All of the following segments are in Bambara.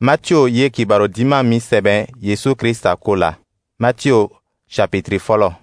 Matthieu ye kibaro diman min sɛbɛn Yesu Krista ko la. Matthieu chapitre fɔlɔ.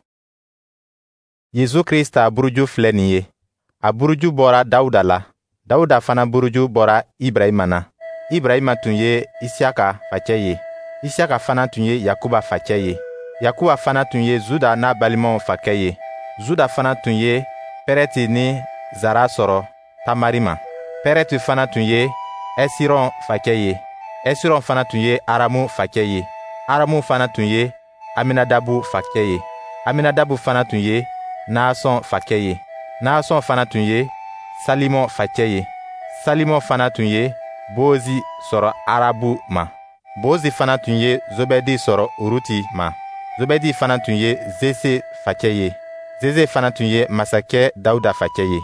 Yesu Krista buruju filɛ nin ye. A buruju bɔra Dawuda la. Dawuda fana buruju bɔra Ibrahima na. Ibrahima tun ye Isiyaka facɛ ye. Isiyaka fana tun ye Yakuba facɛ ye. Yakuba fana tun ye Zuda n'a balimaw fakɛ ye. Zuda fana tun ye Pɛrɛti ni Zara sɔrɔ Tamari ma. Pɛrɛti fana tun ye Ɛsiron facɛ ye. Ɛsiron fana tun ye Aramu facɛ ye. Aramu fana tun ye Aminadabu facɛ ye. Aminadabu fana tun ye Naasɔn facɛ ye. Naasɔn fana tun ye Salimɔ facɛ ye. Salimɔ fana tun ye Bozi sɔrɔ Arabu ma. Bozi fana tun ye Zobɛdi sɔrɔ Uruti ma. Zobɛdi fana tun ye Zese facɛ ye. Zese fana tun ye masakɛ Dawuda facɛ ye.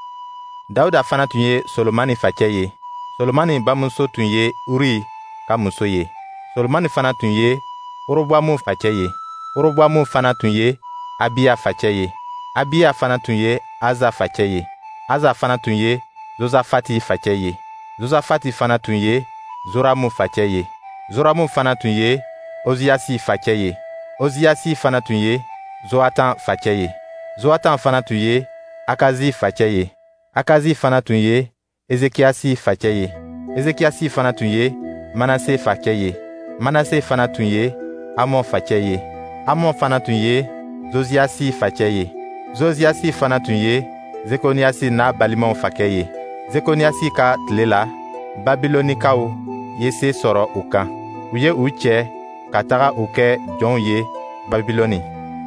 Dawuda fana tun ye Solomani facɛ ye. Solomani bamuso tun ye Uri ka muso ye. Solomani fana tun ye Oroboamu facɛ ye. Oroboamu fana tun ye Abiya facɛ ye. Abiya fana tun ye Aza facɛ ye. Aza fana tun ye Zozafati facɛ ye. Zozafati fana tun ye Zoramu facɛ ye. Zoramu fana tun ye Oziyasi facɛ ye. Oziyasi fana tun ye Zoatan facɛ ye. Zoatan fana tun ye Akazi facɛ ye. Akazi fana tun ye Ezekiyasi facɛ ye. Ezekiyasi fana tun ye Manase facɛ ye. Manase fana tun ye Amon facɛ ye. Amon fana tun ye Zoziyasi facɛ ye. Zoziyasi fana tun ye Zekoniyasi n'a balimaw fakɛ ye. Zekoniyasi ka tile la, Babilonikaw ye se sɔrɔ u kan. U ye u cɛ ka taga u kɛ jɔnw ye Babiloni.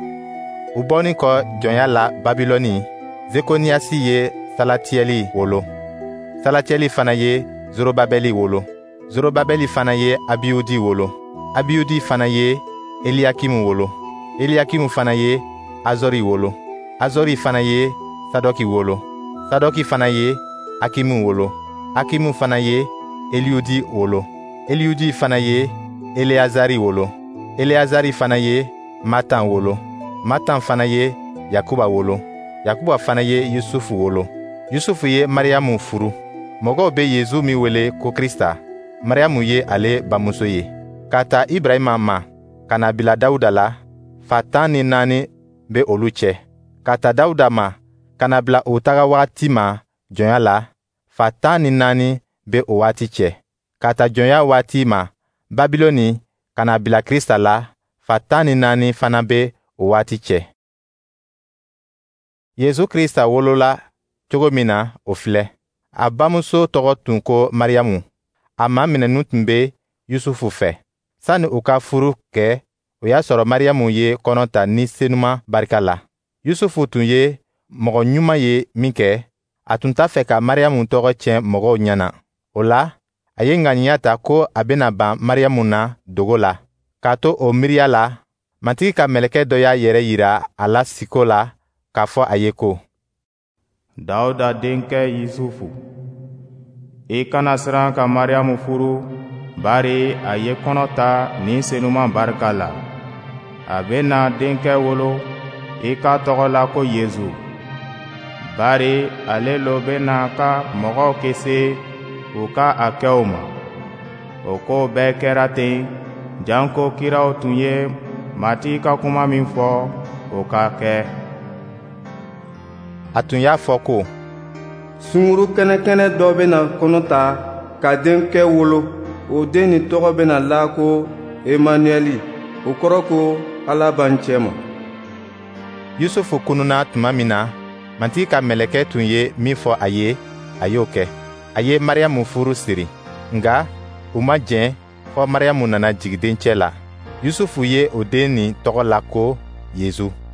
U bɔnin kɔ jɔnya la Babiloni, Zekoniyasi ye Salatiyɛli wolo. Salatiyɛli fana ye Zorobabɛli wolo. Zorobabɛli fana ye Abiyudi wolo. Abiyudi fana ye Eliyakimu wolo. Eliyakimu fana ye Azori wolo. Azori fana ye Sadoki wolo. Sadoki fana ye Akimu wolo. Akimu fana ye Eliudi wolo. Eliudi fana ye Eleazari wolo. Eleazari fana ye Matan wolo. Matan fana ye Yakuba wolo. Yakuba fana ye Yusufu wolo. Yusufu ye Mariamu furu. Mɔgɔw be Yezu min wele ko Krista. Mariamu ye ale bamuso ye. K'a ta Ibrahima ma ka na bila Dawuda la, fa 14 be olu cɛ. K'a ta Dawuda ma ka na bila o taga wagati ma jɔnya la, fa 14 be o waati cɛ. K'a ta jɔnya waati ma Babiloni ka na bila Krista la, fa 14 fana be o waati cɛ. Yesu Krista wolola cogo min na o filɛ. A bamuso tɔgɔ tun ko Mariamu. A maminɛnu tun be Yusufu fɛ. Sanni u ka furu kɛ, o y'a sɔrɔ Mariamu ye kɔnɔ ta ni senuman barika la. Yusufu tun ye mɔgɔ ɲuman ye min kɛ, a tun t'a fɛ ka Mariamu tɔgɔ tiɲɛ mɔgɔw ɲɛna. O la, a ye ŋaniya ta ko a bena ban Mariamu na dogo la. K'a to o miiriya la, matigi ka mɛlɛkɛ dɔ y'a yɛrɛ yira a la siko la k'a fɔ a ye ko: Dawuda denkɛ Yusufu, i kana siran ka Mariamu furu, bari a ye kɔnɔ ta nin senuman barika la. A bena denkɛ wolo, i ka tɔgɔ la ko Yezu. Bari ale lo bena ka mɔgɔw kisi u ka a kɛw ma. O ko bɛɛ kɛra ten, janko kiraw tun ye matigi ka kuma min fɔ, o ka kɛ. A tun y'a fɔ ko: Sunguru kɛnɛ dɔ bena kɔnɔ ta ka denkɛ wolo. O den nin tɔgɔ bena la ko Emanuɛli. O kɔrɔ ko Ala b'an cɛ ma. Yusufu kununa tuma min na, matigi ka mɛlɛkɛ tun ye min fɔ a ye, a y'o kɛ. A ye Mariamu furu siri. Nga u ma jɛn fɔ Mariamu nana jigi dencɛ la. Yusufu ye o den nin tɔgɔ la ko Yezu.